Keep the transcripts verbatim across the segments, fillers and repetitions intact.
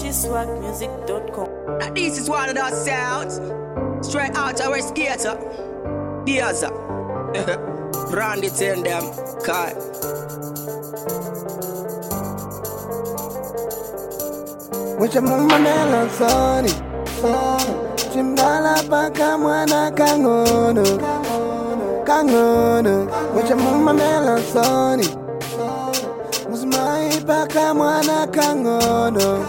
G swag music dot com. And this is one of those sounds. Straight out our skater. Diaza. Brandy tell them. Kai. Wacha mama nela soni Chimdala paka mwana kangono Kangono Wacha mama nela soni Musmai paka mwana kangono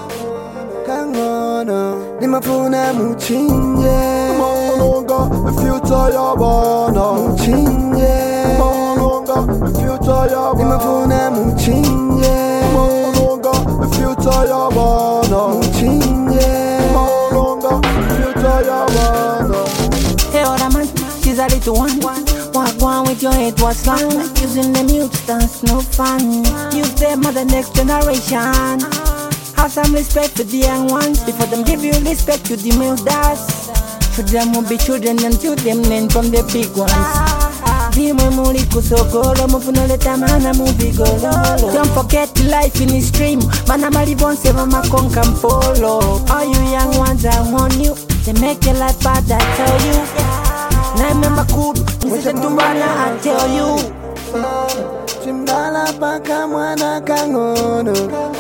Kangono Nimafuna muchinje Malonga future ya bana Muchinje Malonga future ya bana Nimafuna muchinje Malonga future ya bana Muchinje Malonga future ya bana. Hey, other man, she's a little one. Walk one with your head, what's wrong? Using the mute stance, no fun. Use them for the next generation. Have some respect for the young ones. Before them give you respect to the elders. Children will be children until them learn from the big ones. Dimwe muri kusokolo mufuno leta mana mubi gololo. Don't forget life in the stream. Mana mali bonse mama konka mpolo. All you young ones I want you. They make your life bad, I tell you. Na remember cool, nise tumbana I tell you. Chimdala paka mwana kangono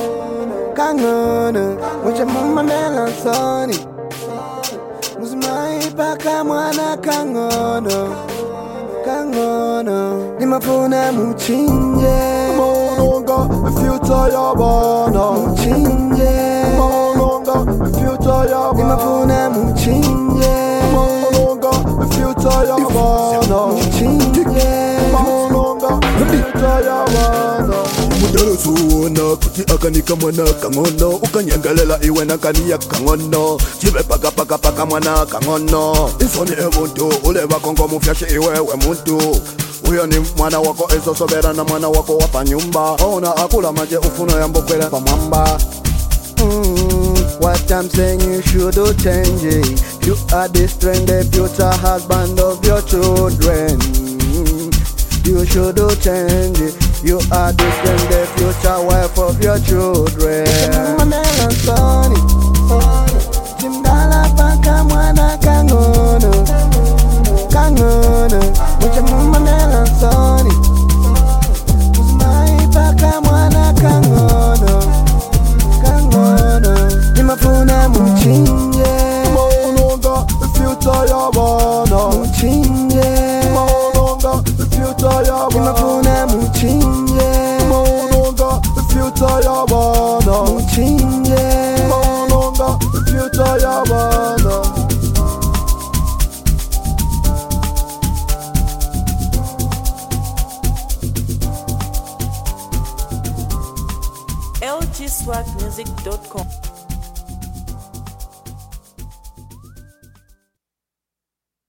Kangono Wacha mama nela soni Musmai paka mwana kangono Kangono Nimafuna muchinje Malonga future ya bana Muchinje Malonga future ya bana Nimafuna muchinje Malonga future ya bana Muchinje Malonga future ya bana. Mudaro suona kuti akanika mwana kangono ukanyangalela iwe nakani ya kangono chibe paka paka paka mwana kangono isoni emuntu uleva kongo mufyashi iwewe muntu uyo ni mwana wako ezosobera na mwana wako wapa nyumba ona akula maje ufuno ya mbokwele pa mwamba. Mm, what I'm saying you should do change it. You are the strength, the future husband of your children. You should do change it. You are the strength, the future wife of your children. Manela soni, Chimdala paka mwana kangono, kangono. Wacha manela soni, Musmai paka mwana kangono, kangono. Nimafuna muchinje, Malonga future ya bana muchinje, Malonga future ya bana nimafuna muchinje, Malonga future ya bana muchinje. Malonga future ya bana. L G swag music dot com.